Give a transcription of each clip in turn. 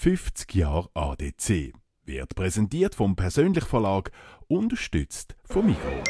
50 Jahre ADC wird präsentiert vom Persönlich Verlag, unterstützt vom Migros.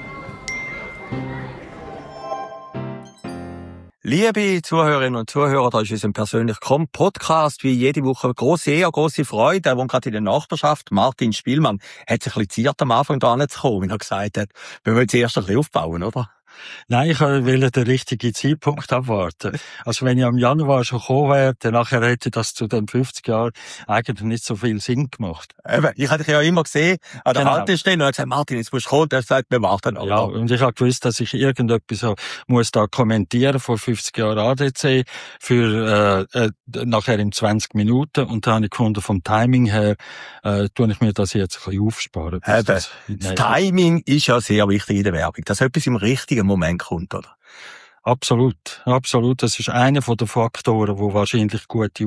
Liebe Zuhörerinnen und Zuhörer, da ist unser Persönlich-Podcast wie jede Woche grosse Freude. Er wohnt gerade in der Nachbarschaft. Martin Spielmann hat sich ein bisschen ziert am Anfang da hinzukommen, wie er gesagt hat, wir wollen zuerst ein bisschen aufbauen, oder? Nein, ich will den richtigen Zeitpunkt abwarten. Also wenn ich am Januar schon gekommen wäre, dann nachher hätte das zu den 50 Jahren eigentlich nicht so viel Sinn gemacht. Eben, ich hatte dich ja immer gesehen an der Haltestelle und habe gesagt, Martin, jetzt musst du kommen. Der sagt, wir warten noch. Ja, und ich habe gewusst, dass ich irgendetwas muss da kommentieren vor 50 Jahren ADC für nachher in 20 Minuten. Und da habe ich gefunden, vom Timing her tue ich mir das jetzt ein bisschen aufsparen. Das Timing ist ja sehr wichtig in der Werbung, dass etwas im richtigen Moment kommt, oder? Absolut. Das ist einer von den Faktoren, wo wahrscheinlich gute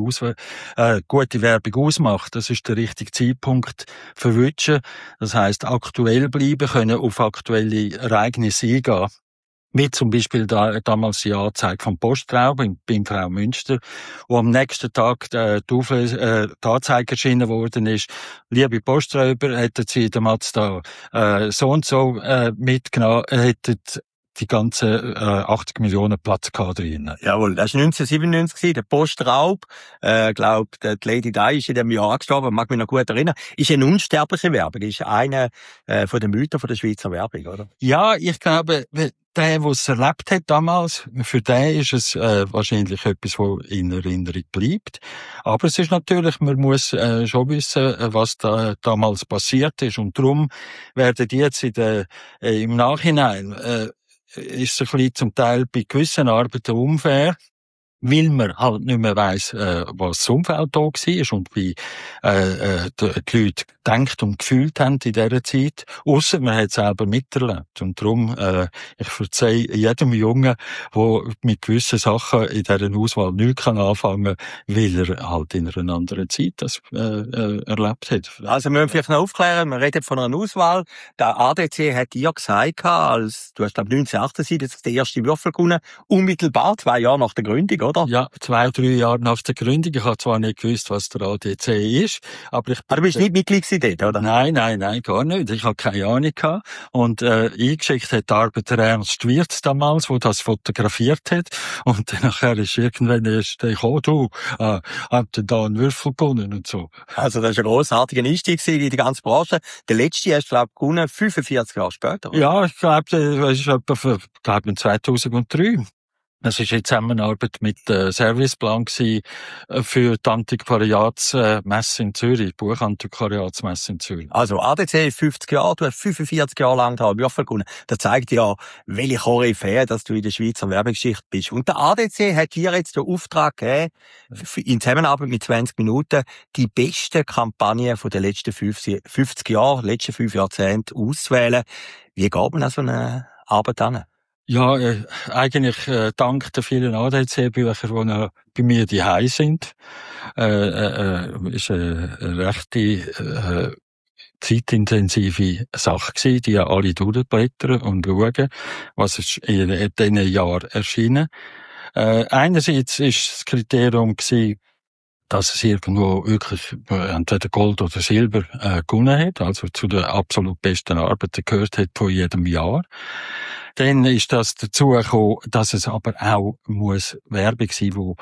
Werbung ausmacht. Das ist der richtige Zeitpunkt verwünschen. Das heisst, aktuell bleiben können, auf aktuelle Ereignisse eingehen. Wie zum Beispiel damals die Anzeige vom Postraub beim Frau Münster, wo am nächsten Tag die Anzeige erschienen worden ist. Liebe Posträuber, hätten Sie den Mazda so und so mitgenommen, hätten die ganzen 80 Millionen Platz gehabt drin. Jawohl, das war 1997, der Postraub. Glaub, die Lady Di ist in dem Jahr gestorben, mag mich noch gut erinnern. Ist eine unsterbliche Werbung, ist einer von den Mythen von der Schweizer Werbung, oder? Ja, ich glaube, der es erlebt hat damals, für den ist es wahrscheinlich etwas, was in Erinnerung bleibt. Aber es ist natürlich, man muss schon wissen, was da damals passiert ist. Und darum werden die jetzt im Nachhinein ist es ein bisschen zum Teil bei gewissen Arbeiten unfair, weil man halt nicht mehr weiss, was das Umfeld da war und wie die Leute gedacht und gefühlt haben in dieser Zeit. Ausser man hat es selber miterlebt. Und darum, ich verzeihe jedem Jungen, der mit gewissen Sachen in dieser Auswahl nichts anfangen kann, weil er halt in einer anderen Zeit das erlebt hat. Also wir müssen vielleicht noch aufklären, wir reden von einer Auswahl. Der ADC hat dir gesagt, als du hast, glaube ich, 1978 den ersten Würfel gewonnen, unmittelbar 2 Jahre nach der Gründung, oder? Ja, 2-3 Jahre nach der Gründung. Ich habe zwar nicht gewusst, was der ADC ist, aber du bist nicht Mitglied dort, oder? Nein, gar nicht. Ich habe keine Ahnung gehabt. Und eingeschickt hat die Arbeit der Ernst Wirz damals, der das fotografiert hat. Und dann nachher ist irgendwann gekommen, du, habt ihr da einen Würfel gewonnen und so. Also das ist ein grossartiger Einstieg in die ganze Branche. Der letzte hast du, glaube ich, gewonnen, 45 Jahre später, oder? Ja, ich glaube, das ist etwa 2003. Das war in Zusammenarbeit mit Serviceplan für die Antiquariatsmesse in Zürich, Buchantiquariatsmesse in Zürich. Also ADC 50 Jahre, du hast 45 Jahre lang da Würfel gewonnen. Das zeigt ja, welche Koryphäe, dass du in der Schweizer Werbegeschichte bist. Und der ADC hat dir jetzt den Auftrag gegeben, in Zusammenarbeit mit 20 Minuten, die besten Kampagnen von den letzten 50 Jahren, letzten 5 Jahrzehnten auszuwählen. Wie geht man an so eine Arbeit an? Ja, eigentlich dank der vielen ADC-Bücher, die noch bei mir daheim sind, ist eine rechte zeitintensive Sache gewesen, die ja alle durchblättern und schauen, was ist in diesen Jahren erschienen. Einerseits ist das Kriterium gewesen, dass es irgendwo wirklich entweder Gold oder Silber gewonnen hat, also zu den absolut besten Arbeiten gehört hat von jedem Jahr. Dann ist das dazu gekommen, dass es aber auch muss Werbung sein, die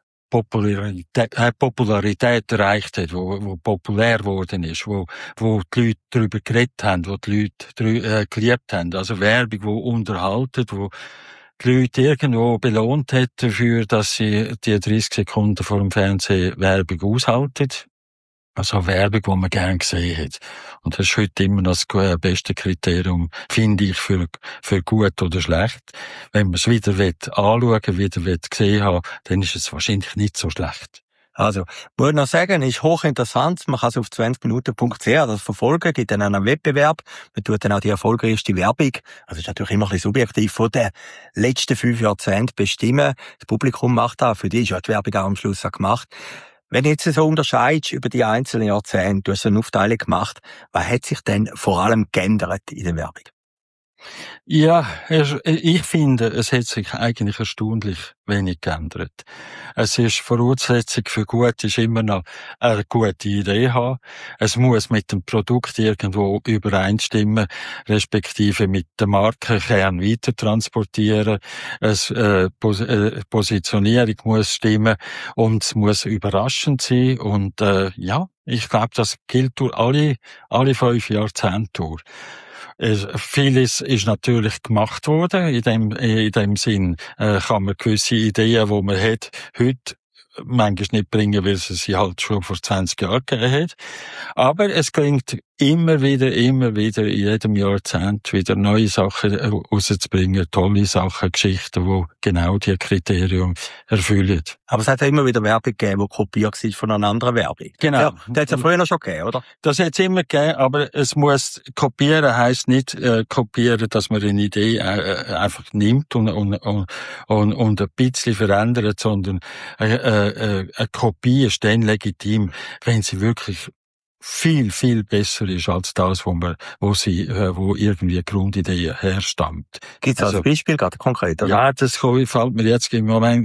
Popularität erreicht hat, wo populär geworden ist, wo die Leute darüber geredet haben, wo die Leute geliebt haben. Also Werbung, die unterhaltet, wo die Leute irgendwo belohnt hat dafür, dass sie die 30 Sekunden vor dem Fernsehen Werbung aushalten. Also Werbung, die man gern gesehen hat. Und das ist heute immer noch das beste Kriterium, finde ich, für gut oder schlecht. Wenn man es wieder anschauen will, wieder gesehen haben, dann ist es wahrscheinlich nicht so schlecht. Also, muss noch sagen, ist hochinteressant. Man kann es auf 20minuten.ch das verfolgen, gibt dann einen Wettbewerb. Man tut dann auch die erfolgreichste Werbung, also ist natürlich immer ein bisschen subjektiv, von den letzten 5 Jahrzehnten bestimmen. Das Publikum macht das, für die ist ja die Werbung auch am Schluss auch gemacht. Wenn du jetzt so unterscheidest über die einzelnen Jahrzehnte, du hast eine Aufteilung gemacht, was hat sich denn vor allem geändert in der Werbung? Ja, ich finde, es hat sich eigentlich erstaunlich wenig geändert. Es ist Voraussetzung für gut, ist immer noch eine gute Idee haben. Es muss mit dem Produkt irgendwo übereinstimmen, respektive mit der Markenkern weiter transportieren. Positionierung muss stimmen und es muss überraschend sein. Und ja, ich glaube, das gilt durch alle 5 Jahrzehnte durch. Vieles ist natürlich gemacht worden. In dem Sinn kann man gewisse Ideen, die man hat, heute manchmal nicht bringen, weil es sie halt schon vor 20 Jahren gegeben hat. Aber es gelingt immer wieder, in jedem Jahrzehnt wieder neue Sachen rauszubringen, tolle Sachen, Geschichten, die genau die Kriterien erfüllen. Aber es hat ja immer wieder Werbung gegeben, die kopiert war von einer anderen Werbung. Genau. Ja, das hat es ja früher noch schon gegeben, oder? Das hat es immer gegeben, aber es muss kopieren heisst nicht kopieren, dass man eine Idee einfach nimmt und ein bisschen verändert, sondern eine Kopie ist dann legitim, wenn sie wirklich viel besser ist als das, wo irgendwie Grundidee herstammt. Gibt's also ein Beispiel gerade konkret? Oder? Ja, das fällt mir jetzt im Moment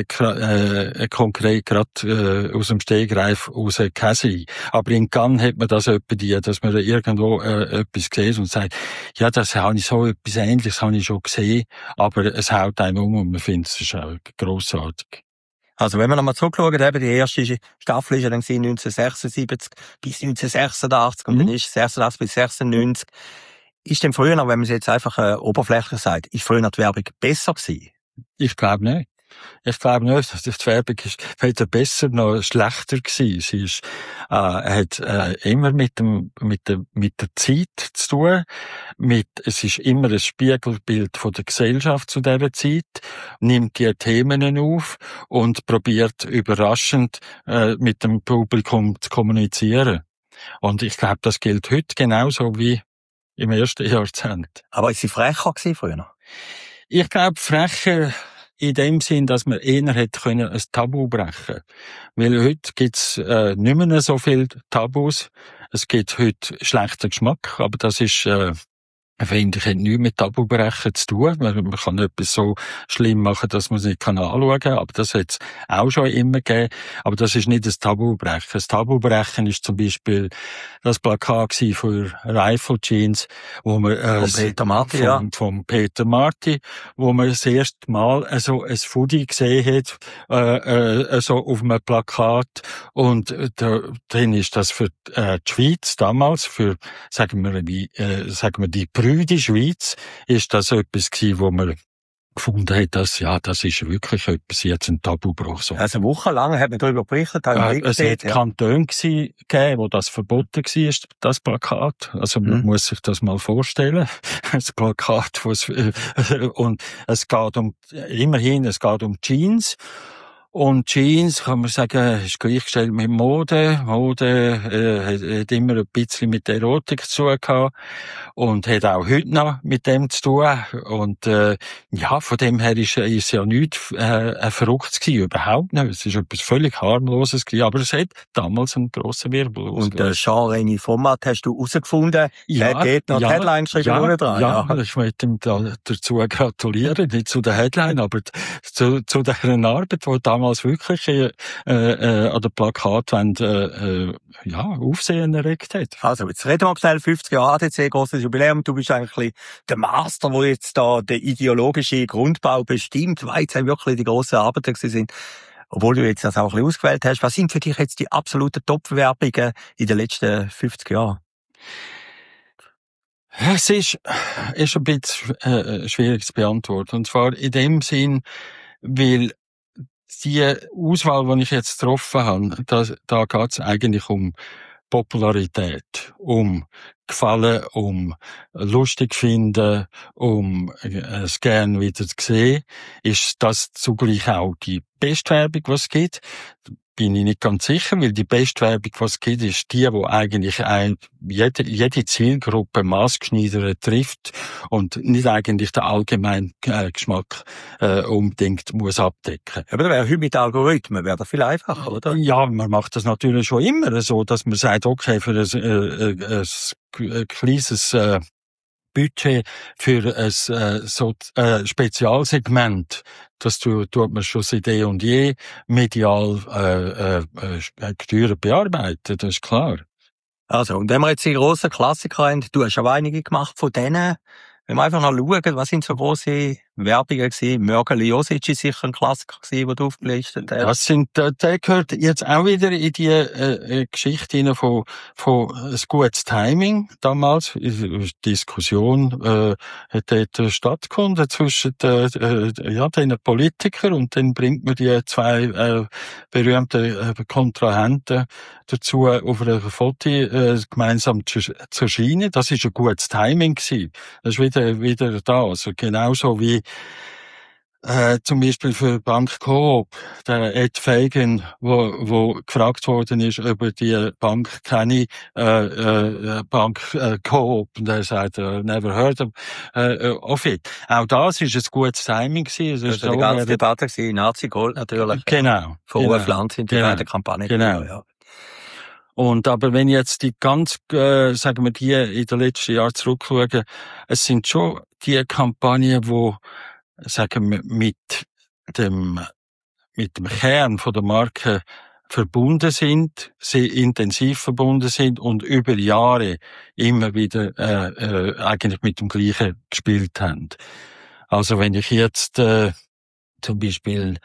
konkret gerade aus dem Stegreif raus kein. Aber in Cannes hat man das etwa dass man irgendwo etwas sieht und sagt, ja, das habe ich so etwas Ähnliches habe ich schon gesehen, aber es haut einem und man findet es ist auch grossartig. Also, wenn wir nochmal zurückschauen, eben die erste Staffel ist ja dann 1976 bis 1986 und dann ist 86 bis 96. Ist denn früher noch, wenn man es jetzt einfach oberflächlich sagt, ist früher noch die Werbung besser gewesen? Ich glaube nicht. Ich glaube nicht, dass die Werbung ist weder besser noch schlechter gewesen. Sie ist, hat immer mit der Zeit zu tun. Es ist immer ein Spiegelbild von der Gesellschaft zu dieser Zeit, nimmt die Themen auf und probiert überraschend mit dem Publikum zu kommunizieren. Und ich glaube, das gilt heute genauso wie im ersten Jahrzehnt. Aber ist sie frecher gewesen früher? Ich glaube, frecher in dem Sinn, dass man eher hätte können ein Tabu brechen. Weil heute gibt's nicht mehr so viel Tabus. Es gibt heute schlechten Geschmack, aber das ist finde ich, hat nichts mit Tabubrechen zu tun. Man kann etwas so schlimm machen, dass man es nicht anschauen kann. Aber das hat es auch schon immer gegeben. Aber das ist nicht das Tabubrechen. Das Tabubrechen ist zum Beispiel das Plakat für Rifle Jeans, wo man, von Peter Marty, vom Peter Marty, wo man das erste Mal so ein Foodie gesehen hat, so auf einem Plakat. Und dann ist das für die Schweiz damals, für, sagen wir die Brüde Schweiz, ist das etwas gewesen, wo man gefunden hat, dass, ja, das ist wirklich etwas, jetzt ein Tabubruch. So. Also wochenlang hat man darüber berichtet, es hat Kantone gegeben, wo das verboten war, das Plakat. Also man muss sich das mal vorstellen. Das Plakat, und es geht um Jeans. Und Jeans, kann man sagen, ist gleichgestellt mit Mode. Mode hat immer ein bisschen mit Erotik zu tun gehabt und hat auch heute noch mit dem zu tun. Und ja, von dem her ist ja nichts verrückt gewesen, überhaupt nicht. Es ist etwas völlig harmloses gewesen, aber es hat damals einen grossen Wirbel ausgelöst. Und Jean-René Format hast du herausgefunden? Ja, er hat dort noch die Headline geschrieben dran. Ja, ich möchte ihm dazu gratulieren, nicht zu der Headline, aber zu deren Arbeit, die damals wirklich an der Plakatwand Aufsehen erregt hat. Also, jetzt reden wir schnell 50 Jahre ADC, grosses Jubiläum. Du bist eigentlich der Master, der jetzt da den ideologischen Grundbau bestimmt, weil es wirklich die grossen Arbeiten sind. Obwohl du jetzt das auch ein bisschen ausgewählt hast. Was sind für dich jetzt die absoluten Top-Werbungen in den letzten 50 Jahren? Es ist ein bisschen schwierig zu beantworten. Und zwar in dem Sinn, weil die Auswahl, die ich jetzt getroffen habe, da geht es eigentlich um Popularität, um Gefallen, um lustig finden, um es gern wieder zu sehen. Ist das zugleich auch die beste Werbung, die es gibt? Bin ich nicht ganz sicher, weil die beste Werbung, die es gibt, ist die eigentlich jede Zielgruppe maßgeschneidert trifft und nicht eigentlich den allgemeinen Geschmack unbedingt muss abdecken. Aber das wäre heute mit Algorithmen, wäre das viel einfacher, oder? Ja, man macht das natürlich schon immer so, dass man sagt, okay, für ein kleines Budget für ein Spezialsegment. Das tut man schon seit eh und je medial gesteuert bearbeiten, das ist klar. Also, und wenn wir jetzt die grossen Klassiker haben, du hast auch einige gemacht von denen, wenn wir einfach noch schauen, was sind so grosse Werbungen gewesen? Mörgeli Josic ist sicher ein Klassiker gewesen, den du aufgelistet hast. Der gehört jetzt auch wieder in die Geschichte hinein von ein gutes Timing damals. Diskussion hat dort stattgefunden zwischen den Politikern, und dann bringt man die zwei berühmten Kontrahenten dazu, auf einer Foto gemeinsam zu erscheinen. Das ist ein gutes Timing gewesen. Das ist wieder da. Also genauso wie zum Beispiel für Bank Coop, der Ed Fagan, wo gefragt worden ist, ob er die Bank kenne, Bank Coop, und er sagt, never heard of it. Auch das ist ein gutes Timing gewesen. Das war die ganze Debatte gewesen, Nazi Gold natürlich. Genau. Von Uwe Pflanz in der Kampagne. Genau. Ja. Und aber wenn jetzt die ganz, sagen wir, die in den letzten Jahren zurückschauen, es sind schon die Kampagnen, wo, sagen wir, mit dem Kern von der Marke verbunden sind, sehr intensiv verbunden sind und über Jahre immer wieder eigentlich mit dem Gleichen gespielt haben. Also wenn ich jetzt zum Beispiel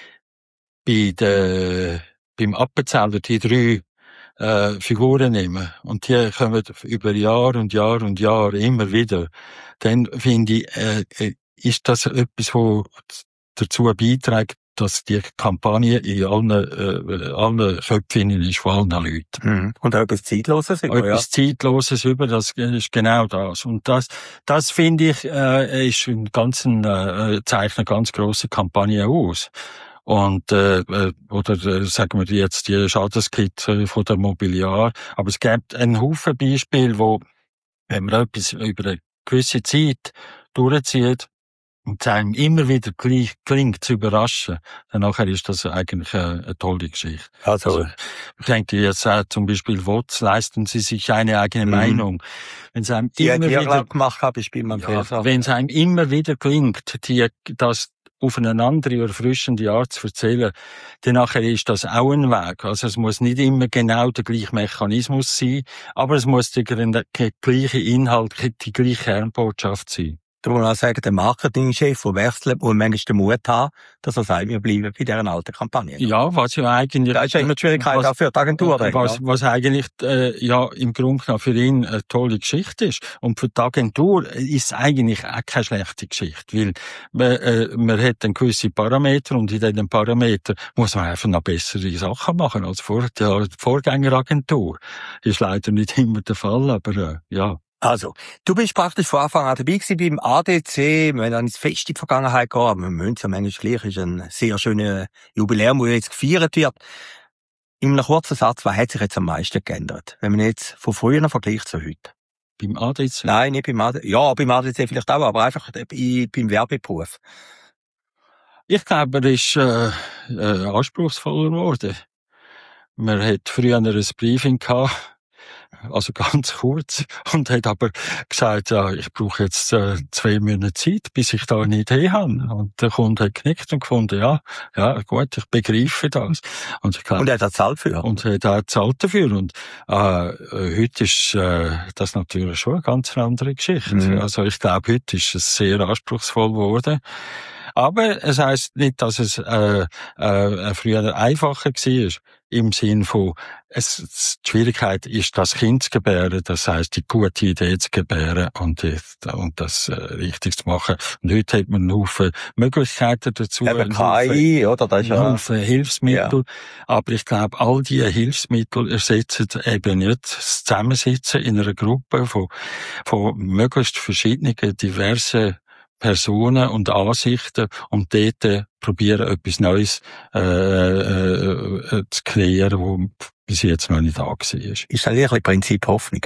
beim Appenzeller die 3 Figuren nehmen und die kommen über Jahr und Jahr und Jahr immer wieder, dann finde ich, ist das etwas, was dazu beiträgt, dass die Kampagne in allen Köpfen ist, von allen Leuten. Mhm. Und auch etwas Zeitloses über, etwas Zeitloses über, das ist genau das. Und das finde ich, ist im Ganzen, zeichnet eine ganz grosse Kampagne aus. Und, oder, sagen wir jetzt die Schadenskit von der Mobiliar. Aber es gibt einen Haufen Beispiele, wo, wenn man etwas über eine gewisse Zeit durchzieht, und es einem immer wieder gleich gelingt zu überraschen, dann nachher ist das eigentlich eine tolle Geschichte. Also, ich denke jetzt auch zum Beispiel WOTS, leisten Sie sich eine eigene Meinung. Wenn es einem immer wieder gemacht habe, ich bin wenn es einem immer wieder gelingt, das auf eine andere, erfrischende Art zu erzählen, dann nachher ist das auch ein Weg. Also es muss nicht immer genau der gleiche Mechanismus sein, aber es muss der gleiche Inhalt, die gleiche Kernbotschaft sein. Da muss man auch sagen, der Marketingchef, der wechselt, muss manchmal den Mut haben, dass er sagt, wir bleiben bei dieser alten Kampagne. Ja, was ja eigentlich... Da ist ja immer die Schwierigkeit auch für die Agentur. Was eigentlich, im Grunde genommen für ihn eine tolle Geschichte ist. Und für die Agentur ist es eigentlich auch keine schlechte Geschichte, weil man hat dann gewisse Parameter, und in diesen Parametern muss man einfach noch bessere Sachen machen als die Vorgängeragentur. Ist leider nicht immer der Fall, aber ja. Also, du bist praktisch von Anfang an dabei gewesen beim ADC, wenn wir dann ins Fest in die Vergangenheit gehen, aber wir müssen ja manchmal gleich, ist ein sehr schöner Jubiläum, das jetzt gefeiert wird. In einem kurzen Satz, was hat sich jetzt am meisten geändert, wenn man jetzt von früher vergleicht zu heute? Beim ADC? Nein, nicht beim ADC. Ja, beim ADC vielleicht auch, aber einfach beim Werbeberuf. Ich glaube, er ist anspruchsvoller geworden. Man hat früher ein Briefing gehabt, also ganz kurz, und hat aber gesagt, ja, ich brauche jetzt 2 Monate Zeit, bis ich da eine Idee habe. Und der Kunde hat genickt und gefunden, ja gut, ich begreife das. Und er hat gezahlt für. Und er hat auch gezahlt dafür. Und heute ist das natürlich schon eine ganz andere Geschichte. Mhm. Also ich glaube, heute ist es sehr anspruchsvoll geworden. Aber es heisst nicht, dass es früher einfacher war. Im Sinn von, die Schwierigkeit ist, das Kind zu gebären, das heisst, die gute Idee zu gebären und das richtig zu machen. Und heute hat man einen Haufen Möglichkeiten dazu. Eben KI, oder? Das ist einen Haufen Hilfsmittel. Ja. Aber ich glaube, all diese Hilfsmittel ersetzen eben nicht das Zusammensitzen in einer Gruppe von möglichst verschiedenen, diversen Personen und Ansichten, und dort probieren, etwas Neues zu kreieren, wo bis jetzt noch nicht da war. Ist das eigentlich ein Prinzip Hoffnung?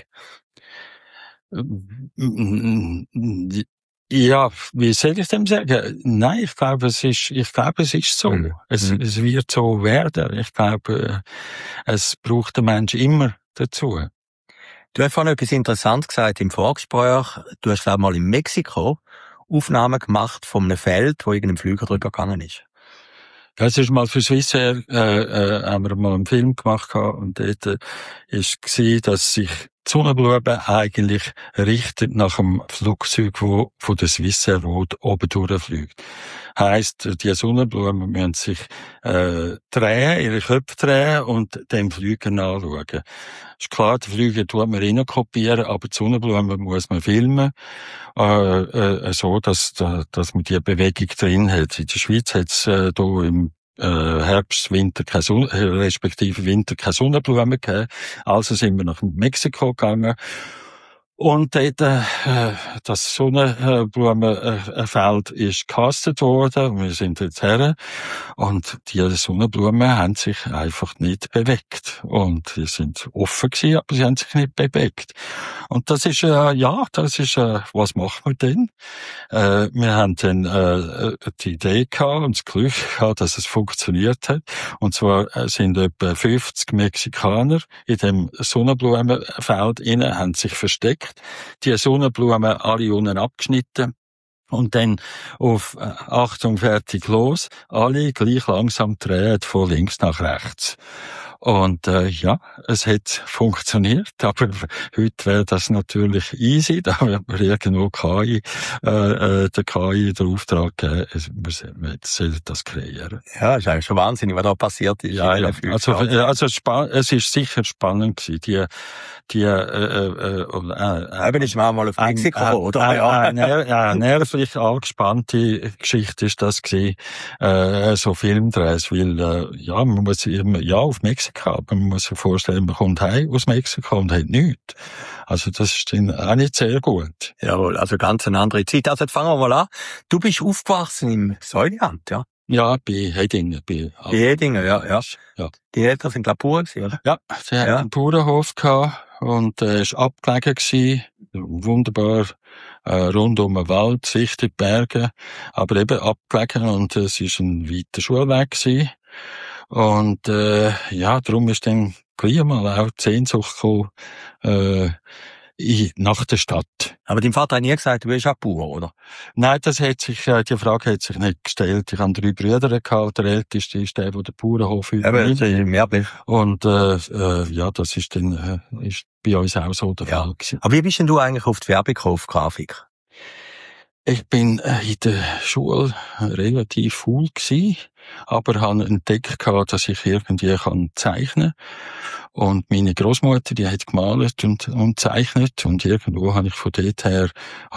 Ja, wie soll ich dem sagen? Nein, ich glaube, es ist so. Mhm. Es wird so werden. Ich glaube, es braucht der Mensch immer dazu. Du hast vorhin etwas Interessantes gesagt im Vorgespräch. Du hast, glaube ich, mal in Mexiko Aufnahmen gemacht von einem Feld, wo irgendein Flüger drüber gegangen ist. Ja, es ist mal für Swissair, haben wir mal einen Film gemacht und dort ist gewesen, dass sich die Sonnenblume eigentlich richtet nach dem Flugzeug, wo von der Swissair oben durchfliegt. Heisst, die Sonnenblumen müssen sich drehen, ihre Köpfe drehen und dem Flüger anschauen. Ist klar, den Flüger tut man kopieren, aber die Sonnenblumen muss man filmen, so, dass man die Bewegung drin hat. In der Schweiz hat es hier im Herbst, Winter respektive Winter keine Sonnenblumen gegeben. Also sind wir nach Mexiko gegangen. Und dort, das Sonnenblumenfeld ist gecastet worden. Wir sind dort her. Und die Sonnenblumen haben sich einfach nicht bewegt. Und die sind offen gewesen, aber sie haben sich nicht bewegt. Und das ist, was machen wir denn? Wir haben dann, die Idee gehabt und das Glück gehabt, dass es funktioniert hat. Und zwar sind etwa 50 Mexikaner in dem Sonnenblumenfeld innen, haben sich versteckt. Die Sonnenblumen alle unten abgeschnitten und dann auf Achtung, fertig, los, alle gleich langsam drehen von links nach rechts. Und es hat funktioniert, aber heute wäre das natürlich easy, da wird man irgendwo KI, der KI den Auftrag geben, wir sollen das kreieren. Ja, ist eigentlich schon wahnsinnig, was da passiert ist. Ja. Also es ist sicher spannend gewesen, eben ist man mal auf Mexiko, oder? Eine nervlich angespannte Geschichte ist das gewesen, so Filmdrehs, weil, man muss eben, auf Mexiko, aber man muss sich vorstellen, man kommt heim aus Mexiko und hat nichts. Also das ist dann auch nicht sehr gut. Jawohl, also ganz eine andere Zeit. Also jetzt fangen wir mal an. Du bist aufgewachsen im Säuliamt, ja? Ja, bei Hedingen. Bei Hedingen, ja. Die Eltern sind Bauern gewesen, oder? Ja, sie hatten einen Bauernhof gehabt und ist abgelegen gewesen. Wunderbar, rund um den Wald, Sicht in die Berge, aber eben abgelegen und es ist ein weiter Schulweg gewesen. Und darum ist dann gleich mal auch die Sehnsucht gekommen, nach der Stadt. Aber dein Vater hat nie gesagt, du bist auch Bauer, oder? Nein, die Frage hat sich nicht gestellt. Ich habe 3 Brüder gehabt. Der älteste ist der den Bauernhof übernimmt. Und das ist dann ist bei uns auch so der Fall gewesen. Aber wie bist denn du eigentlich auf die Werbung gekommen, auf Grafik? Ich bin in der Schule relativ faul gewesen, aber habe entdeckt, dass ich irgendwie zeichnen kann. Und meine Großmutter, die hat gemalt und zeichnet. Und irgendwo habe ich von dort her,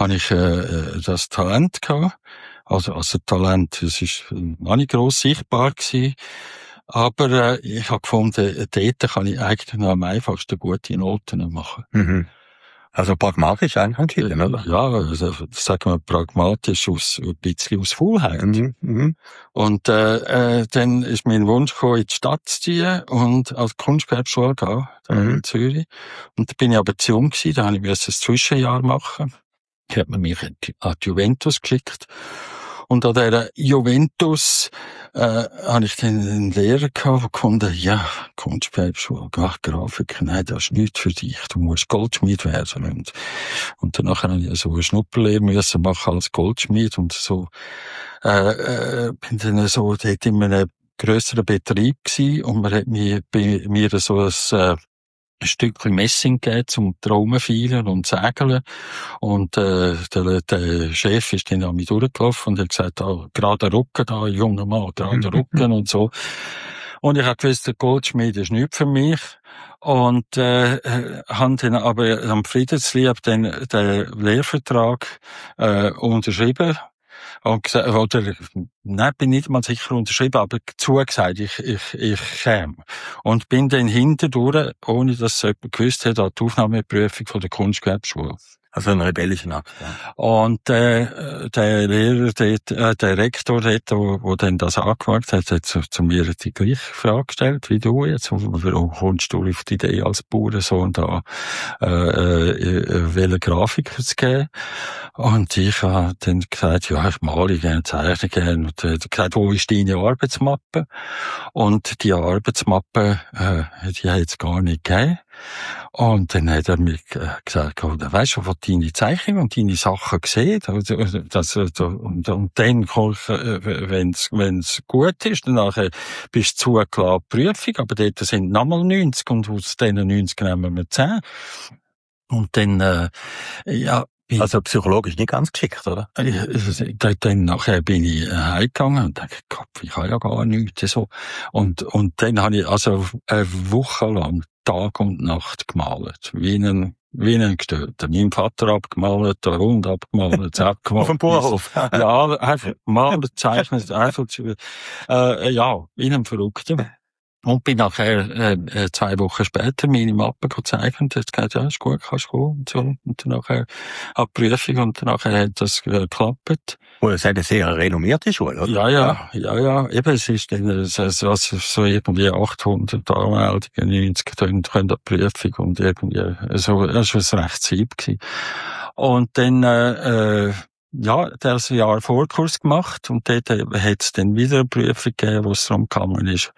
das Talent gehabt. Also Talent, das ist noch nicht gross sichtbar gewesen. Aber ich habe gefunden, dort kann ich eigentlich noch am einfachsten gute Noten machen. Mhm. Also pragmatisch eigentlich, oder? Ja, also, sagen wir pragmatisch ein bisschen aus Faulheit. Mhm. Und, dann ist mein Wunsch gekommen, in die Stadt zu ziehen und als Kunstgewerbeschule gehen, in Zürich. Und da bin ich aber zu jung gewesen, da habe ich ein Zwischenjahr machen. Ich habe mich an die Juventus geschickt. Und an dieser Juventus, habe ich dann einen Lehrer gehabt, der gefunden, Kunstgewerbeschule, Grafik, nein, das ist nichts für dich, du musst Goldschmied werden. Und danach habe ich so eine Schnupperlehre müssen machen als Goldschmied und so, bin dann so dort in einem grösseren Betrieb gewesen und man hat bei mir so ein Stückchen Messing gegeben zum Traumenfeilen und Sägeln. Und der Chef ist dann an mich durchgelaufen und hat gesagt, gerade Rücken, junger Mann, gerade Rücken und so. Und ich habe gewusst, der Goldschmied ist nichts für mich. Und haben dann aber am Friedenslieb den Lehrvertrag unterschrieben. Und gesagt, bin nicht mal sicher unterschrieben, aber zugesagt, ich käme. Und bin dann hintendurch, ohne dass es jemand gewusst hat, an die Aufnahmeprüfung von der Kunstgewerbeschule. Also ein rebellischer Akt, ja. Und der Lehrer dort, der Rektor dort, der dann das angeschaut hat, hat zu mir die gleiche Frage gestellt wie du jetzt. Warum kommst du auf die Idee, als Bauernsohn da welche Grafiker zu geben? Und ich habe dann gesagt, ich male gerne, zeichne gerne. Und er hat gesagt, wo ist deine Arbeitsmappe? Und die Arbeitsmappe, die hat es gar nicht gegeben. Und dann hat er mir gesagt, weisst du, was deine Zeichnungen und deine Sachen gesehen? Und dann, wenn's gut ist, dann nachher bist du zugelassen, Prüfung, aber dort sind nochmal 90 und aus diesen 90 nehmen wir 10. Und dann, also psychologisch nicht ganz geschickt, oder? Dann nachher bin ich heimgegangen und dachte, Gott, ich kann ja gar nichts, so. Und dann habe ich also eine Woche lang Tag und Nacht gemalt. Wie ein Gestörter. Meinen Vater abgemalt, den Hund abgemalt, abgemalt. Auf dem Bauernhof. Ja, einfach malen, zeichnen, einfach, wie ein Verrückter. Und bin nachher, 2 Wochen später meine Mappe gezeichnet, hat gesagt, ja, ist gut, kannst du gehen, und so. Und dann nachher, ab Prüfung, und dann nachher hat das geklappt. Und es hat eine sehr renommierte Schule, oder? Ja. Eben, es ist dann, so irgendwie 800 Anmeldungen, 90 können an Prüfung, und irgendwie, so, das war ein recht Zeug gewesen. Und dann, das Jahr Vorkurs gemacht, und dort hat es dann wieder eine Prüfung gegeben, wo es darum gegangen ist,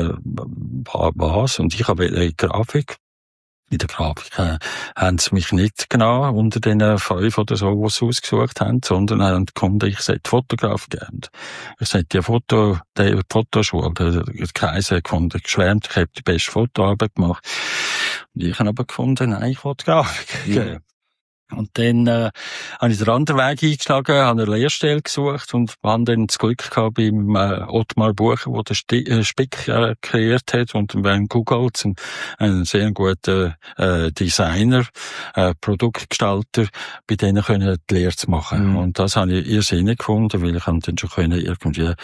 was, und ich habe eine Grafik. In der Grafik haben sie mich nicht genommen unter den 5 oder so, die sie ausgesucht haben, sondern haben gefunden, ich sollte Fotograf geben. Ich sollte die Fotoschule, der Kaiser hat gefunden, geschwärmt, ich habe die beste Fotoarbeit gemacht. Und ich habe aber gefunden, nein, ich wollte Grafik geben. Und dann habe ich den anderen Weg eingeschlagen, habe eine Lehrstelle gesucht und habe dann das Glück gehabt beim Ottmar Bucher, der den Spick kreiert hat, und beim Google, ein sehr guter Designer, Produktgestalter, bei denen können die Lehre zu machen. Und das habe ich irrsinnig gefunden, weil ich dann schon irgendwie im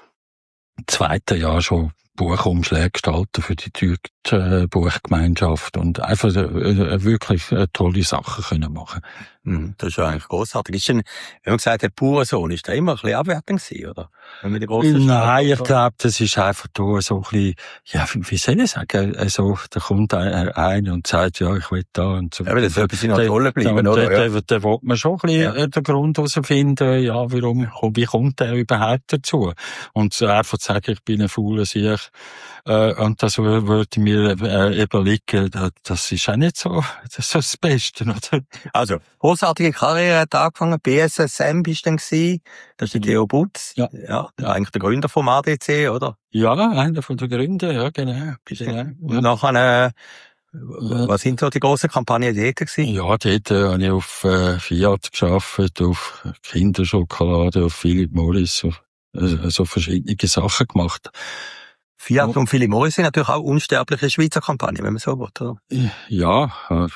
2. Jahr schon Buchumschläge gestalten für die deutsche Buchgemeinschaft und einfach wirklich tolle Sachen können machen. Das ist ja eigentlich grossartig. Ist denn, wenn man gesagt hat, Bauernsohn, ist da immer ein bisschen abwertend gewesen, oder? Nein, ich glaube, das ist einfach da so ein bisschen, ja, wie soll ich sagen, also, da kommt einer und sagt, ja, ich will da und so. Ja, aber das soll ein bisschen noch toll bleiben, oder? Da will man schon ein bisschen den Grund herausfinden, ja, wie kommt der überhaupt dazu? Und einfach zu sagen, ich bin ein fauler Sieg, und das würde mir überlegen, das ist auch nicht so, das ist das Beste, oder? Also, großartige Karriere hat angefangen, BSSM bist du dann gewesen, das ist der Theo Butz, ja, eigentlich der Gründer vom ADC, oder? Ja, einer von den Gründern, ja, genau. Und nachher, was sind so die grossen Kampagnen dort gewesen? Ja, dort habe ich auf Fiat gearbeitet, auf Kinderschokolade, auf Philip Morris, so verschiedene Sachen gemacht. Fiat und Philip Morris sind natürlich auch unsterbliche Schweizer Kampagnen, wenn man so will, oder? Ja.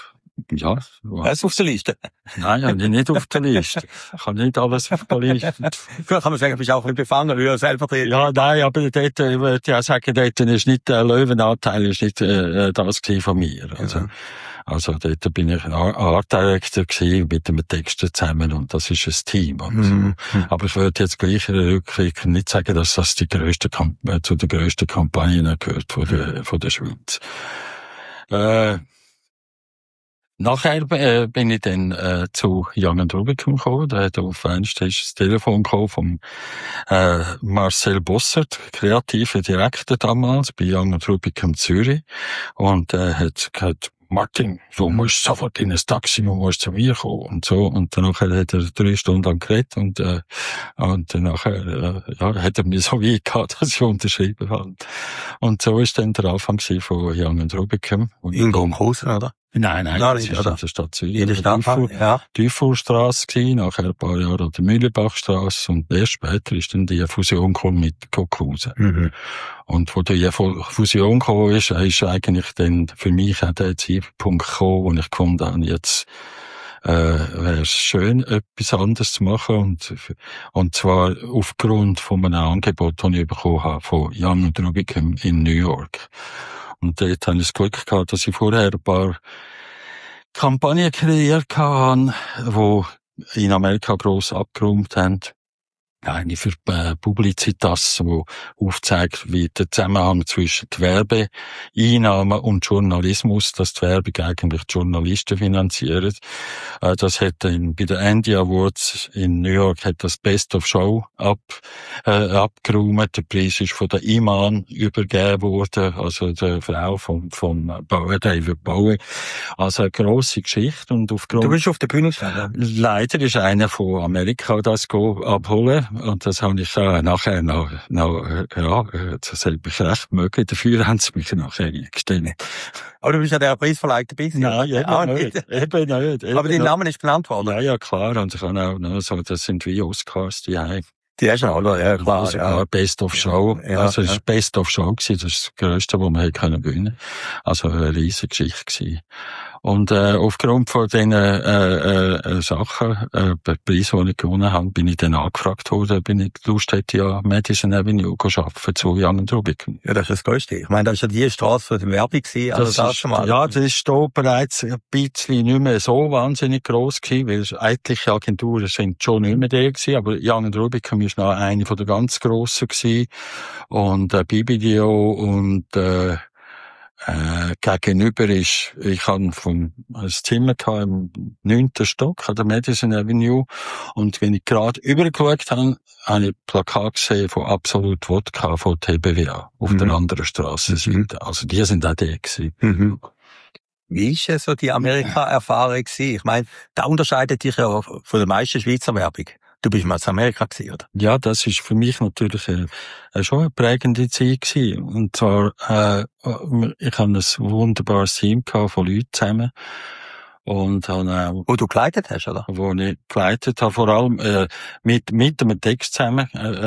Alles auf der Liste? Nein, nicht auf der Liste. Ich habe nicht alles auf der Liste. Vielleicht kann man sagen, du bist auch ein bisschen befangen, weil du selber... Ja, nein, aber dort, ich würde ja sagen, dort ist nicht der Löwenanteil, ist nicht das von mir. Also dort bin ich ein Art Director gewesen, mit dem Texter zusammen, und das ist ein Team. Aber ich würde jetzt gleich rückblickend nicht sagen, dass das zu den grössten Kampagnen gehört von der Schweiz. Nachher bin ich dann zu Young & Rubicam gekommen. Da hat auf einmal das Telefon gekommen vom Marcel Bossert, kreativer Direktor damals bei Young & Rubicam Zürich. Und er hat gesagt, Martin, du musst sofort in ein Taxi, du musst zu mir kommen und so. Und dann nachher hat er 3 Stunden lang geredet und dann nachher, hat er mir so weit gehabt, dass ich unterschrieben habe. Und so ist dann der Anfang von Young & Rubicam. In Gomhausen, oder? Nein, das ist in der Stadt Zürich. In der Stadt, Tiefurstrasse gewesen, nachher ein paar Jahre an der Mühlenbachstrasse, und erst später ist dann die Fusion gekommen mit Cocousen. Und wo die Fusion gekommen ist eigentlich dann für mich auch der Zeitpunkt gekommen, wo ich gefunden habe, jetzt wäre es schön, etwas anderes zu machen, und zwar aufgrund von einem Angebot, das ich bekommen habe von Young & Rubicam in New York. Und dort habe ich das Glück gehabt, dass ich vorher ein paar Kampagnen kreiert habe, die in Amerika gross abgeräumt haben. eine für Publicitas, wo aufzeigt, wie der Zusammenhang zwischen Werbeeinnahmen und Journalismus, dass die Werbung eigentlich die Journalisten finanziert. Das hat bei den Andy Awards in New York hat das Best of Show abgeräumt. Der Preis ist von der Iman übergeben worden, also der Frau vom David Bowie. Also eine grosse Geschichte und aufgrund. Du bist auf der Bühne gestanden? Leider ist einer von Amerika das abholen. Und das habe ich nachher noch, das hat mich recht mögen. Dafür haben sie mich nachher gestellt. Aber du bist ja der Preisverleih dabei. Nein, eben nicht. Aber dein Name ist genannt worden? Ja, klar. Und ich habe auch noch so, das sind wie Oscars, die haben. Die hast du auch, ja, klar. Ja. Best of Show. Ja, also, es ist Best of Show gewesen. Das ist das Größte, was wir gewinnen können. Also, eine riesige Geschichte gewesen. Und, aufgrund von diesen, Sachen, Preisen, die ich gewonnen habe, bin ich dann angefragt worden, ob ich Lust hätte, ja, Madison Avenue arbeiten zu Young & Rubicam. Ja, das ist das Größte. Ich meine, das ist ja die Straße für die Werbung gewesen. Also das schon mal. Ja, das ist da bereits ein bisschen nicht mehr so wahnsinnig gross gewesen, weil eigentliche Agenturen sind schon nicht mehr da gewesen, aber Young & Rubicam ist noch eine von der ganz grossen gewesen. Und, BBDO und, gegenüber ist, ich habe ein Zimmer gehabt im 9. Stock an der Madison Avenue und wenn ich gerade übergeschaut habe, habe ich Plakat gesehen von Absolut Wodka von TBWA auf der anderen Strassenseite. Also die sind auch die gewesen. Wie ist so die Amerika-Erfahrung gewesen? Ich meine, da unterscheidet dich ja von der meisten Schweizer Werbung. Du bist mal in Amerika gewesen, oder? Ja, das ist für mich natürlich schon eine prägende Zeit gewesen. Und zwar, ich habe ein wunderbares Team gehabt von Leuten zusammen. Und habe auch, wo du geleitet hast, oder? Wo ich geleitet habe, vor allem, mit einem Texter zusammen,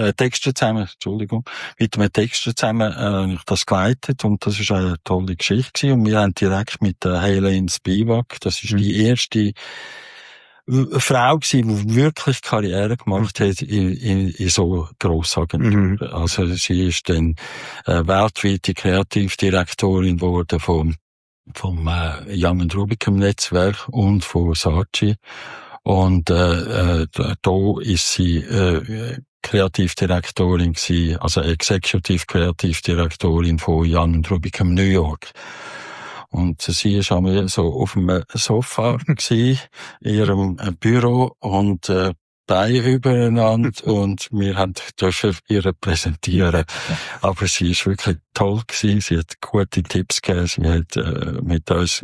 mit einem Texter zusammen, habe ich das geleitet. Und das ist eine tolle Geschichte gewesen. Und wir haben direkt mit der Helene Spivak, das ist die erste Frau gewesen, die wirklich Karriere gemacht hat in so Grossagenturen. Also sie ist dann weltweite Kreativdirektorin geworden vom Young & Rubicam Netzwerk und von Saatchi. Und da ist sie Kreativdirektorin gewesen, also Executive Kreativdirektorin von Young & Rubicam New York. Und sie ist einmal so auf dem Sofa gewesen, in ihrem Büro und Beine übereinander und wir dürfen ihr präsentieren. Aber sie ist wirklich toll gewesen. Sie hat gute Tipps gegeben. Sie hat mit uns,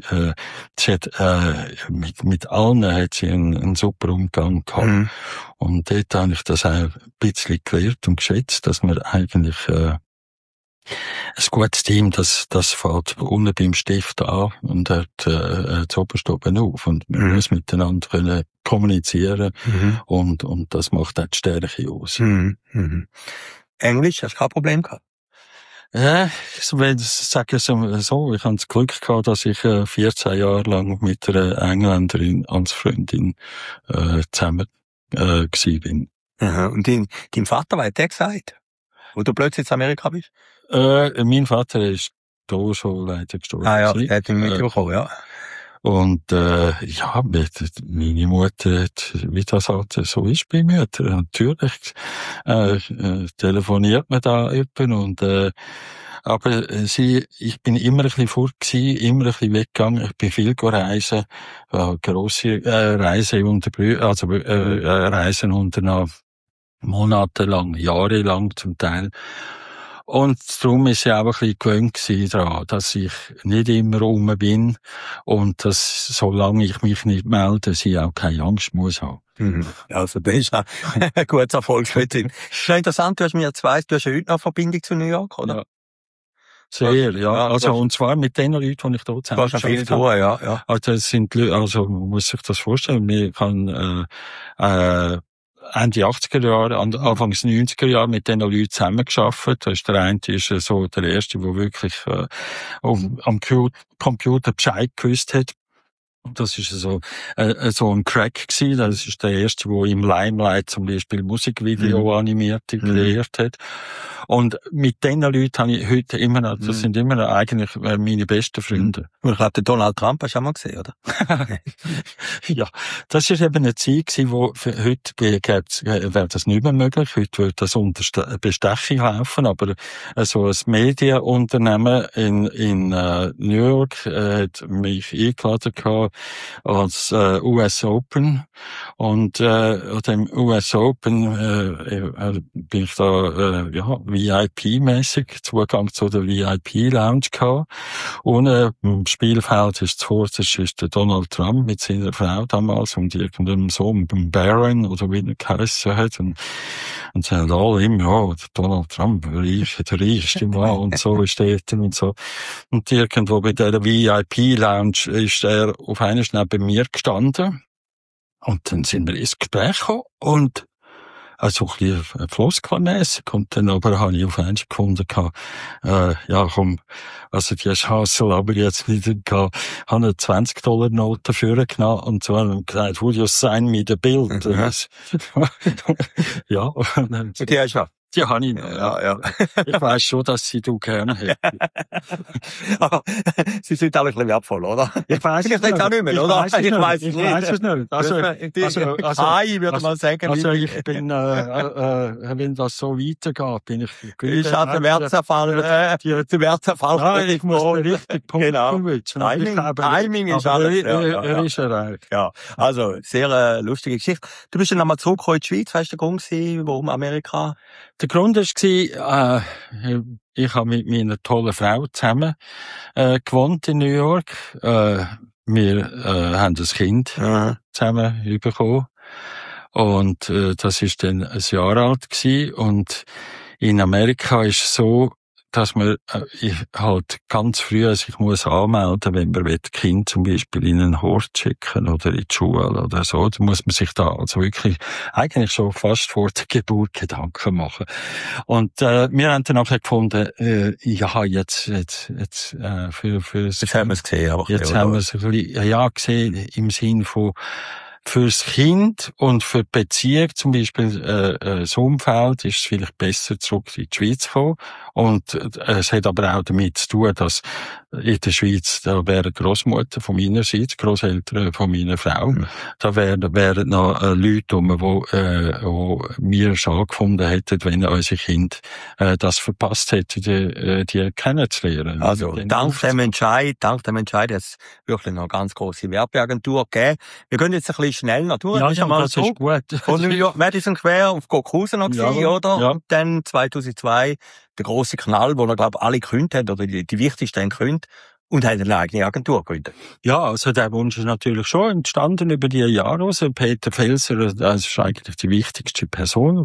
mit allen hat sie einen super Umgang gehabt. Und dort habe ich das auch ein bisschen gelernt und geschätzt, dass man eigentlich ein gutes Team, das fährt unten beim Stift an und hört das oberste oben auf. Und man muss miteinander können kommunizieren und das macht auch die Stärke aus. Englisch, hast du kein Problem gehabt? Ja, ich sage es so, ich habe das Glück gehabt, dass ich 14 Jahre lang mit einer Engländerin als Freundin zusammen gewesen bin. Und dein Vater, was hat der gesagt, wo du plötzlich in Amerika bist? Mein Vater ist da schon leider gestorben. Ah ja, er hat ihn mitbekommen, ja. Und ja, meine Mutter, wie das halt so ist bei Müttern, natürlich telefoniert man da jemanden und aber ich bin immer ein bisschen fort gewesen, immer ein bisschen weggegangen. Ich bin viel reisen, grosse Reisen Reisen unternommen, monatelang, jahrelang zum Teil. Und darum ist sie auch ein bisschen gewöhnt gewesen daran, dass ich nicht immer rum bin und dass, solange ich mich nicht melde, sie auch keine Angst muss haben. Also, das ist ein gutes Erfolgsmittel. Schon interessant, du hast mir jetzt weiss, du hast ja heute noch eine Verbindung zu New York, oder? Ja. Sehr, ja. Also, und zwar mit den Leuten, die ich dort zusammen habe. Ja. Also, das sind Leute, also, man muss sich das vorstellen, wir kann, Ende 80er Jahre, Anfangs 90er Jahre mit diesen Leuten zusammengearbeitet. Das ist der eine, ist so der erste, der wirklich am Computer Bescheid gewusst hat. Das ist so ein Crack gewesen. Das ist der erste, der im Limelight zum Beispiel Musikvideo animierte kreiert hat. Und mit diesen Leuten habe ich heute immer noch, das sind immer noch eigentlich meine besten Freunde. Und ich glaube, den Donald Trump hast du auch mal gesehen, oder? Ja, das ist eben eine Zeit gewesen, wo für heute wäre das nicht mehr möglich. Heute würde das unter Bestechung laufen, aber so ein Medienunternehmen in New York hat mich eingeladen gehabt als US Open, und an dem US Open bin ich da VIP-mäßig Zugang zu der VIP-Lounge gehabt. Und im Spielfeld ist zuvorderst ist der Donald Trump mit seiner Frau damals und irgendeinem Sohn, dem Barron oder wie er geheissen hat, und sagen alle immer, der Donald Trump, der reichste Mann und so ist der und so. Und irgendwo bei dieser VIP-Lounge ist er auf einer neben mir gestanden. Und dann sind wir ins Gespräch gekommen und also ein bisschen floskelmässig. Und dann aber habe ich auf einmal gefunden, komm, also die Chance aber jetzt wieder gehabt, habe eine $20 dafür genommen und so haben gesagt, would you sign me the bill? Ja. Und die hast du auch. Die habe ich noch, ja. Ich weiss schon, dass du gerne hättest. Aber sie sind alle ein bisschen wertvoll, oder? Ich weiss es nicht. Auch nicht mehr, oder? Ich weiss es nicht. Also, würde man sagen. Also, ich bin, wenn das so weitergeht, bin ich gut. Ist auch der Wertserfall, Nein, ich muss den richtigen Punkt genau. Timing ist alles. Er ist erreicht. Ja. Also, sehr lustige Geschichte. Du bist dann nochmal zurückgekommen in die Schweiz. Was war der Grund gewesen, warum Amerika? Der Grund war, ich habe mit meiner tollen Frau zusammen gewohnt in New York. Wir haben ein Kind zusammen bekommen. Und das ist dann ein Jahr alt gewesen. Und in Amerika ist es so, dass man halt ganz früh sich muss anmelden, wenn man Kind zum Beispiel in einen Hort schicken oder in die Schule oder so, dann muss man sich da also wirklich eigentlich schon fast vor der Geburt Gedanken machen. Und wir haben dann nachher gefunden, jetzt haben wir es gesehen, aber jetzt haben wir es gesehen im Sinn von fürs Kind und für die Beziehung, zum Beispiel das Umfeld, ist es vielleicht besser, zurück in die Schweiz zu kommen. Und es hat aber auch damit zu tun, dass in der Schweiz, da wäre Großmutter von meiner Seite, Grosseltern von meiner Frau, da wären noch Leute wo wir schon gefunden hätten, wenn unsere Kinder das verpasst hätten, die kennenzulernen. Also, dank dem Entscheid hat es wirklich noch eine ganz grosse Werbeagentur gegeben. Wir gehen jetzt ein bisschen schnell durch. Ja, das ist gut. Von New York Madison Square auf Gokhusen noch gewesen, oder? Ja. Und dann 2002 der grosse Knall, wo er, glaube ich, alle gegründet hat, oder die wichtigsten haben gegründet, und hat eine eigene Agentur gegründet. Ja, also der Wunsch ist natürlich schon entstanden über die Jahre. Also Peter Felser, das ist eigentlich die wichtigste Person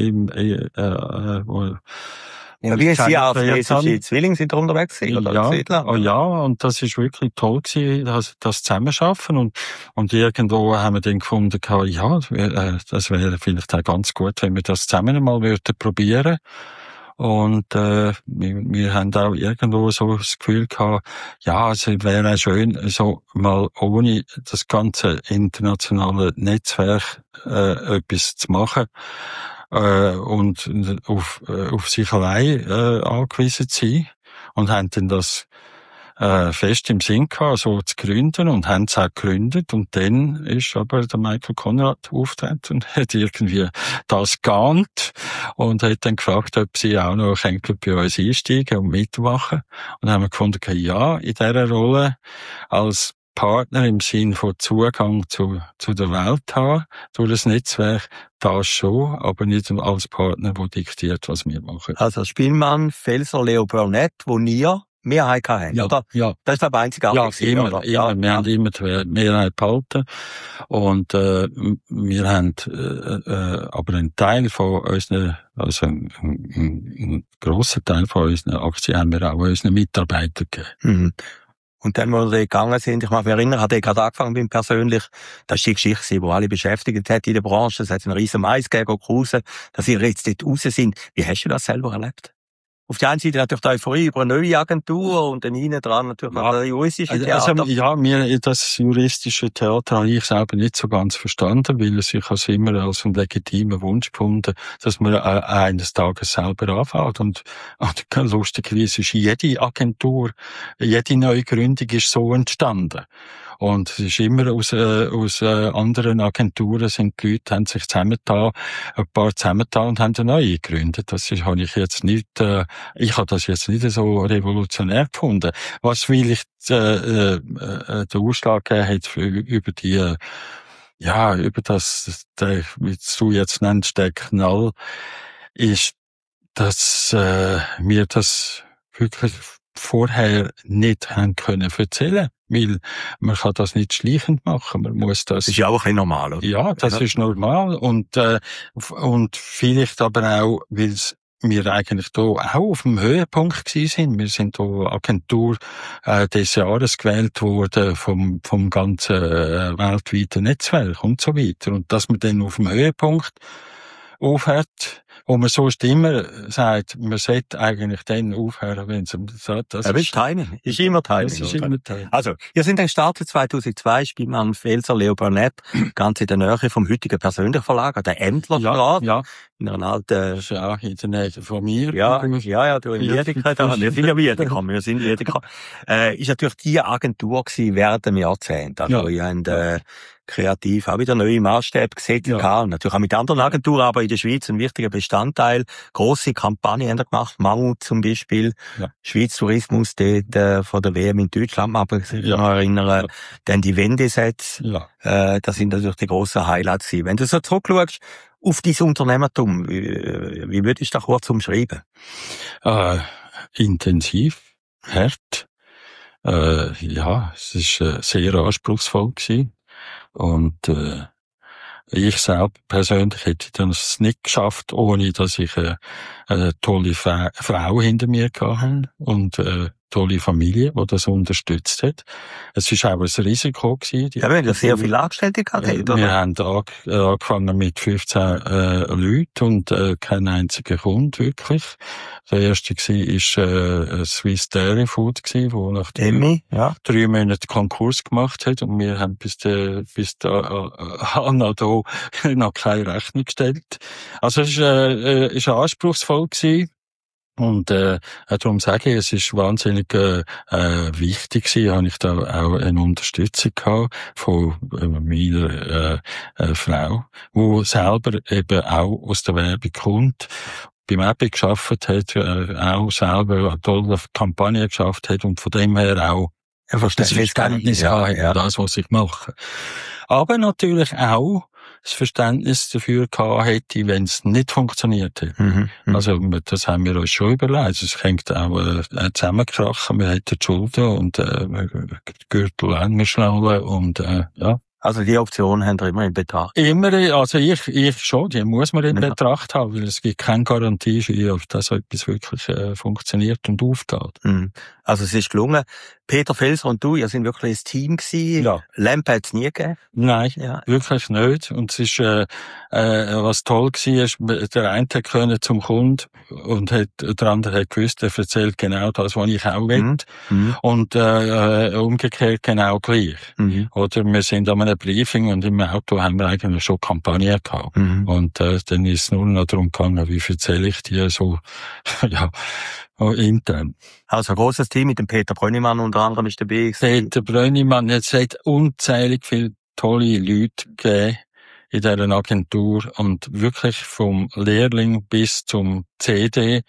wie ist sie auch chinesische Zwillinge sind unterwegs gewesen, oder? Ja, und das ist wirklich toll gewesen, das Zusammenarbeiten. Und irgendwo haben wir dann gefunden, das wäre vielleicht auch ganz gut, wenn wir das zusammen mal probieren. Und wir haben auch irgendwo so das Gefühl gehabt, es wäre auch schön, so mal ohne das ganze internationale Netzwerk etwas zu machen und auf sich allein angewiesen zu sein. Und haben dann das fest im Sinn gehabt, so zu gründen, und haben es auch gegründet. Und dann ist aber der Michael Konrad aufgetreten und hat irgendwie das geahnt und hat dann gefragt, ob sie auch noch bei uns einsteigen und mitmachen. Und dann haben wir gefunden, in dieser Rolle als Partner im Sinn von Zugang zu der Welt haben, durch das Netzwerk, das schon, aber nicht als Partner, der diktiert, was wir machen. Also Spielmann, Felser, Leo Burnett, wo ihr Mehrheit hatten, oder? Ja. Das ist, glaube ich, einzigartig. Ja, immer. Wir haben immer die Mehrheit behalten. Und, wir haben, aber einen Teil von unseren, also ein grosser Teil von unseren Aktien haben wir auch unseren Mitarbeitern gegeben. Und dann, wo wir gegangen sind, ich mag mich erinnern, hat er gerade angefangen bin persönlich, das ist die Geschichte, die alle beschäftigt hat in der Branche. Es hat einen riesen Mais gegeben, Kruse, dass ihr jetzt dort raus sind. Wie hast du das selber erlebt? auf der einen Seite natürlich die Euphorie über eine neue Agentur und dann hinten dran natürlich noch der juristische Theater. Also, ja, das juristische Theater habe ich selber nicht so ganz verstanden, weil ich habe es immer als einen legitimen Wunsch gefunden, dass man eines Tages selber anfängt. Und lustigerweise ist jede Agentur, jede Neugründung ist so entstanden. Und es ist immer aus anderen Agenturen sind die Leute, haben sich zusammengetan und haben eine neue gegründet. Habe ich jetzt nicht, ich habe das jetzt nicht so revolutionär gefunden. Was vielleicht, den Ausschlag gegeben hat über die, über das, wie du jetzt nennst, der Knall, ist, dass, wir das wirklich vorher nicht haben können erzählen, weil man kann das nicht schleichend machen, man muss das. Das ist ja auch ein bisschen normal, oder? Ja, das ist normal und vielleicht aber auch, weil wir eigentlich da auch auf dem Höhepunkt gewesen sind. Wir sind da Agentur des Jahres gewählt worden vom ganzen weltweiten Netzwerk und so weiter. Und dass man dann auf dem Höhepunkt aufhört, wo man sonst immer sagt, man sollte eigentlich dann aufhören, wenn es das ist Timing. Ist immer Timing. Also, ihr seid dann gestartet 2002, Spielmann Felser, Leo Burnett, ganz in der Nähe vom heutigen persönlichen Verlag, der Endlerstraße. Ja. In einer alten... Das ist ja auch in der Nähe von mir. Ja, du in Wiedeker. Wir sind ja Wiedeker. Ist natürlich die Agentur gewesen während dem Jahrzehnt. Also, ihr habt, kreativ auch wieder neue Maßstäbe gesetzt. Ja. Und natürlich auch mit anderen Agenturen, aber in der Schweiz ein wichtiger Bestandteil. Grosse Kampagnen haben wir gemacht. Mammut zum Beispiel. Ja. Schweiz Tourismus, dort, von der WM in Deutschland, aber ich noch erinnern. Ja. Dann die Wendesets. Ja. Das sind natürlich die grossen Highlights. Wenn du so zurückschaust, auf dein Unternehmertum, wie würdest du das kurz umschreiben? Intensiv, hart. Es ist sehr anspruchsvoll gewesen. Und ich selbst persönlich hätte das nicht geschafft, ohne dass ich eine tolle Frau hinter mir hatte und tolle Familie, die das unterstützt hat. Es war auch ein Risiko gewesen. Ja, wir haben ja sehr viele Angestellte gehabt, oder? Wir haben angefangen mit 15 Leuten und kein einziger Kunde, wirklich. Der erste war Swiss Dairy Food, wo nach 3 Monaten Konkurs gemacht hat und wir haben bis Hanna da noch keine Rechnung gestellt. Also es ist anspruchsvoll gewesen. Und darum sage ich, es ist wahnsinnig wichtig gewesen, habe ich da auch eine Unterstützung gehabt von meiner Frau, die selber eben auch aus der Werbung kommt, beim Epic gearbeitet hat, auch selber eine tolle Kampagne geschafft hat und von dem her auch ein Verständnis hat, das, was ich mache. Aber natürlich auch das Verständnis dafür gehabt hätte, wenn es nicht funktioniert hätte. Also, das haben wir uns schon überlegt. Es hängt auch zusammenkrachen, wir hätten die Schulden und Gürtel angeschnallen und Also die Option haben wir immer in Betracht? Immer, also ich schon, die muss man in Betracht haben, weil es gibt keine Garantie, ob das etwas wirklich funktioniert und aufgeht. Also es ist gelungen. Peter Felser und du, ihr sind wirklich ein Team gewesen. Ja. Lamp hat es nie gegeben? Nein, wirklich nicht. Und es ist, was toll war, der eine konnte zum Kunden und der andere hat gewusst, er erzählt genau das, was ich auch will. Und umgekehrt genau gleich. Oder wir sind an einem Briefing und im Auto haben wir eigentlich schon Kampagne gehabt. Und dann ist es nur noch darum gegangen, wie erzähle ich dir so, intern. Also ein grosses Team mit dem Peter Brönnimann unter anderem ist dabei. Peter Brönnimann, es hat unzählig viele tolle Leute gegeben in dieser Agentur und wirklich vom Lehrling bis zum CD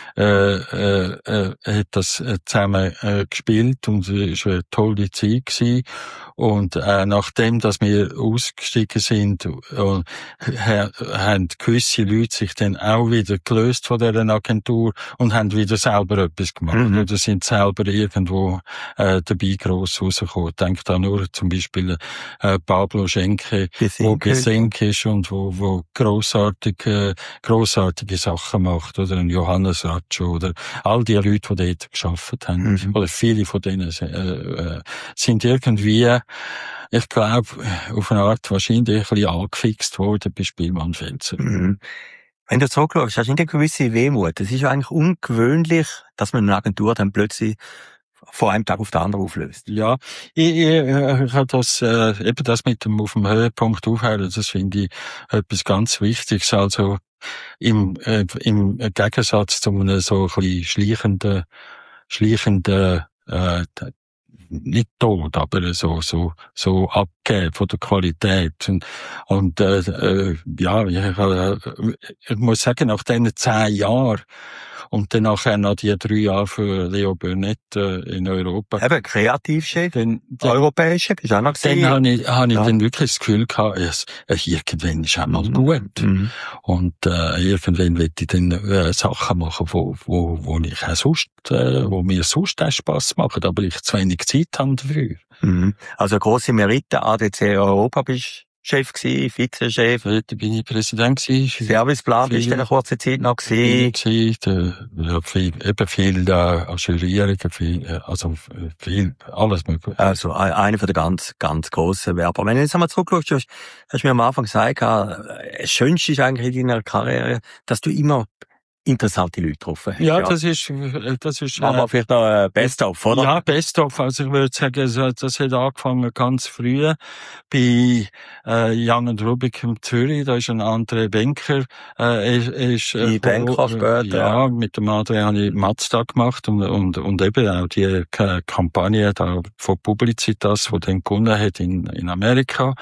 hat das zusammen gespielt und es war eine tolle Zeit gewesen. Und nachdem, dass wir ausgestiegen sind, haben gewisse Leute sich dann auch wieder gelöst von dieser Agentur und haben wieder selber etwas gemacht. Oder sind selber irgendwo dabei gross rausgekommen. Ich denke da nur zum Beispiel Pablo Schenke, wo Gesenk ist und wo grossartige Sachen macht. Oder ein Johannes Ratsch oder all die Leute, die dort gearbeitet haben. Oder viele von denen sind irgendwie, ich glaube, auf eine Art wahrscheinlich ein bisschen angefixt worden bei Spielmann Felser. Wenn du zurückschaust, hast du nicht eine gewisse Wehmut. Es ist ja eigentlich ungewöhnlich, dass man eine Agentur dann plötzlich von einem Tag auf den anderen auflöst. Ja, ich habe das, eben das mit dem auf dem Höhepunkt aufhören, das finde ich etwas ganz Wichtiges. Also, im Gegensatz zu einem so ein bisschen schleichenden, nicht tot, aber so abgeben von der Qualität. Und ja, ich muss sagen, nach diesen 10 Jahren und dann nachher noch die 3 Jahre für Leo Burnett in Europa. Eben, Kreativchef, Dann Europäische, bist du auch noch gesehen? habe ich dann wirklich das Gefühl gehabt, irgendwann ist auch mal gut. Mhm. Und irgendwann will ich dann Sachen machen, wo ich auch sonst, wo mir sonst auch Spass machen, aber ich zu wenig Zeit habe dafür. Mhm. Also grosse Merite, ADC Europa bist Chef gsi, Vizechef. Dort bin ich Präsident gsi. Serviceplan bist du in einer kurzen Zeit noch gsi. Viel Assurierungen, viel, alles mögliche. Also einer von der ganz grossen Werber. Wenn du jetzt einmal zurückschaust, hast du mir am Anfang gesagt, das Schönste ist eigentlich in deiner Karriere, dass du immer interessante Leute getroffen hast. Ja, das ist Aber vielleicht noch Best-of, oder? Ja, Best-of. Also ich würde sagen, das hat angefangen ganz früh bei Young & Rubik in Zürich. Da ist ein André Benker. Die Banker später. Ja, mit dem André habe ich Mazda gemacht und eben auch die Kampagne da von Publicitas, die dann gewonnen hat in Amerika.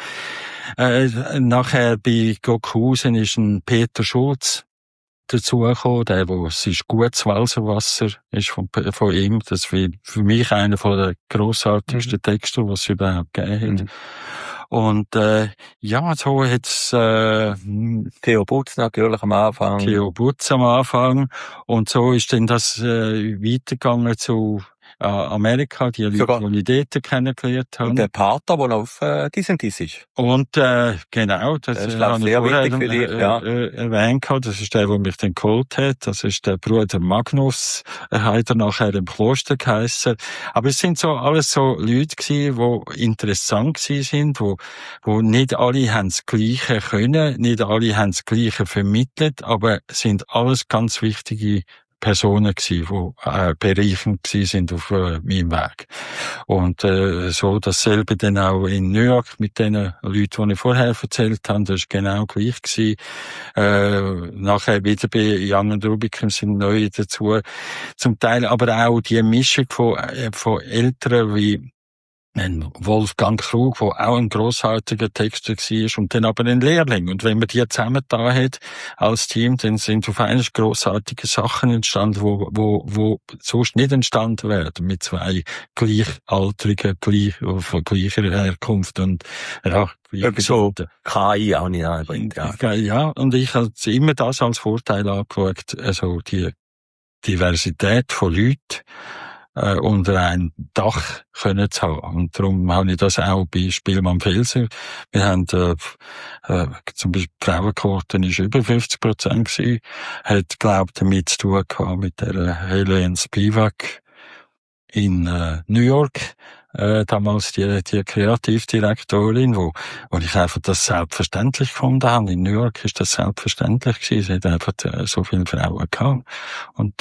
Nachher bei Gokusen ist ein Peter Schulz dazugekommen, es ist gutes Walserwasser, ist von ihm. Das ist für mich einer von der grossartigsten Texte, was es überhaupt gegeben hat. Und, ja, so hat's, Theo Butz natürlich am Anfang. Theo Butz am Anfang. Und so ist dann das, weitergegangen zu, Amerika, die Leute, die ich dort kennengelernt habe. Und der Partner, der auf dies ist. Und genau, das ist sehr wichtig für dich, ja. Erwähnt. Das ist der mich dann geholt hat. Das ist der Bruder Magnus. Er hat er nachher im Kloster geheissen. Aber es sind so alles so Leute gewesen, die interessant gewesen sind, wo nicht alle haben das Gleiche können, nicht alle haben das Gleiche vermittelt, aber es sind alles ganz wichtige Personen gsi, die bereichend gsi sind auf meinem Weg. Und so dasselbe dann auch in New York mit den Leuten, die ich vorher erzählt habe, das ist genau gleich gsi. Nachher wieder bei Young & Rubik sind neue dazu. Zum Teil aber auch die Mischung von Älteren wie ein Wolfgang Krug, der auch ein grossartiger Texter war, und dann aber ein Lehrling. Und wenn man die zusammen da hat, als Team, dann sind auf einmal grossartige Sachen entstanden, wo sonst nicht entstanden wären, mit 2 Gleichaltrigen, von gleicher Herkunft und, ja, etwas so KI auch nicht anbringt, ja. Ja, und ich habe immer das als Vorteil angeschaut, also die Diversität von Leuten, unter ein Dach können zu haben. Und darum habe ich das auch bei Spielmann Felser. Wir haben, zum Beispiel Frauenquote ist über 50% gewesen. Hat, glaubt, damit zu tun gehabt mit der Helene Spivak in New York. Damals die Kreativdirektorin, wo ich einfach das selbstverständlich gefunden habe. In New York ist das selbstverständlich gewesen. Es hat einfach so viele Frauen gehabt. Und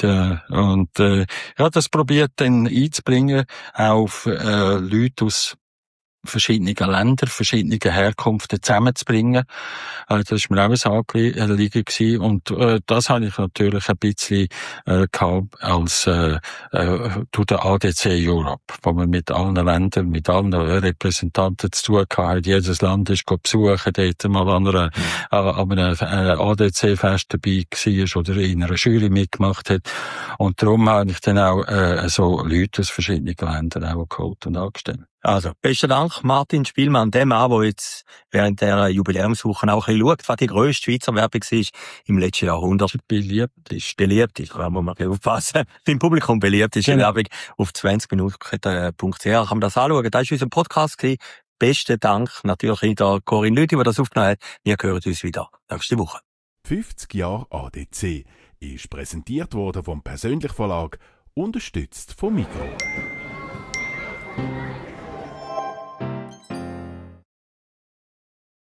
ja, das probiert dann einzubringen auf Leute aus verschiedene Länder, verschiedene Herkünfte zusammenzubringen. Das ist mir auch ein Anliegen gewesen. Und das habe ich natürlich ein bisschen gehabt als durch den ADC Europe, wo man mit allen Ländern, mit allen Repräsentanten zu tun hat. Jedes Land ist besuchen, dort mal an einem ADC-Fest dabei war oder in einer Jury mitgemacht hat. Und darum habe ich dann auch so Leute aus verschiedenen Ländern auch geholt und angestellt. Also, besten Dank, Martin Spielmann, dem Mann, der jetzt während der Jubiläumswoche auch ein bisschen schaut, was die grösste Schweizer Werbung war im letzten Jahrhundert. Beliebt ist, da muss man aufpassen. Beim Publikum beliebt ist die Werbung auf 20minuten.ch kann man das anschauen. Das war unser Podcast gewesen. Besten Dank natürlich der Corinne Lüthi, die das aufgenommen hat. Wir hören uns wieder nächste Woche. 50 Jahre ADC ist präsentiert worden vom Persönlich Verlag, unterstützt vom Migros.